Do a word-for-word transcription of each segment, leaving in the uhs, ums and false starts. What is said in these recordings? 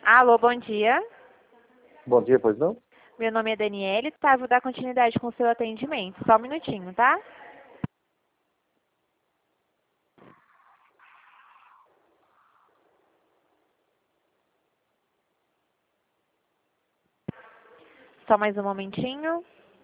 Alô, bom dia. Bom dia, pois não? Meu nome é Daniele, tá? Vou dar continuidade com o seu atendimento. Só um minutinho, tá? Só mais um momentinho.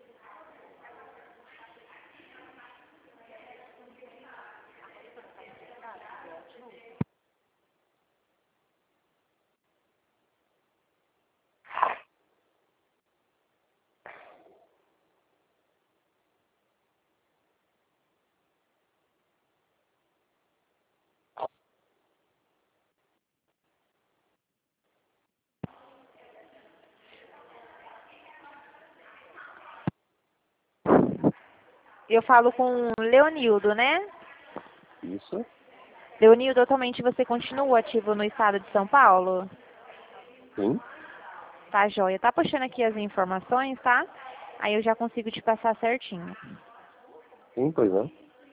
Eu falo com o Leonildo, né? Isso. Leonildo, atualmente você continua ativo no estado de São Paulo? Sim. Tá, joia. Tá puxando aqui as informações, tá? Aí eu já consigo te passar certinho. Sim, pois não.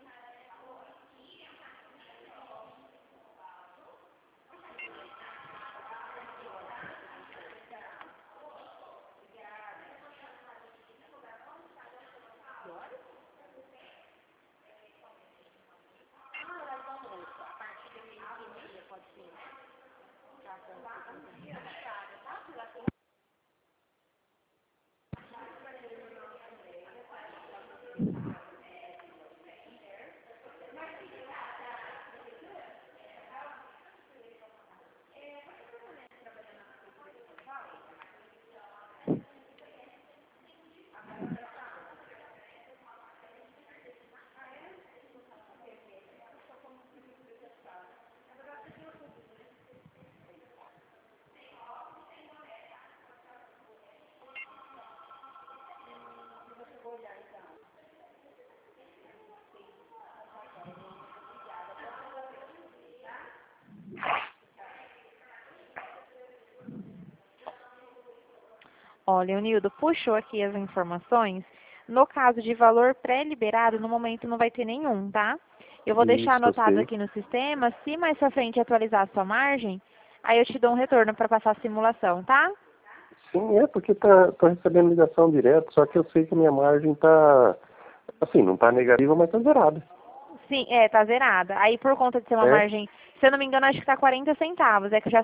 Ó, Leonildo, puxou aqui as informações. No caso de valor pré-liberado, no momento não vai ter nenhum, tá? Eu vou deixar Isso, eu anotado sei. aqui no sistema. Se mais pra frente atualizar a sua margem, aí eu te dou um retorno para passar a simulação, tá? Sim, é porque tá, tô recebendo ligação direto, só que eu sei que a minha margem tá, assim, não tá negativa, mas tá zerada. Sim, é, tá zerada. Aí por conta de ser uma É? margem, se eu não me engano, acho que tá quarenta centavos. É que eu já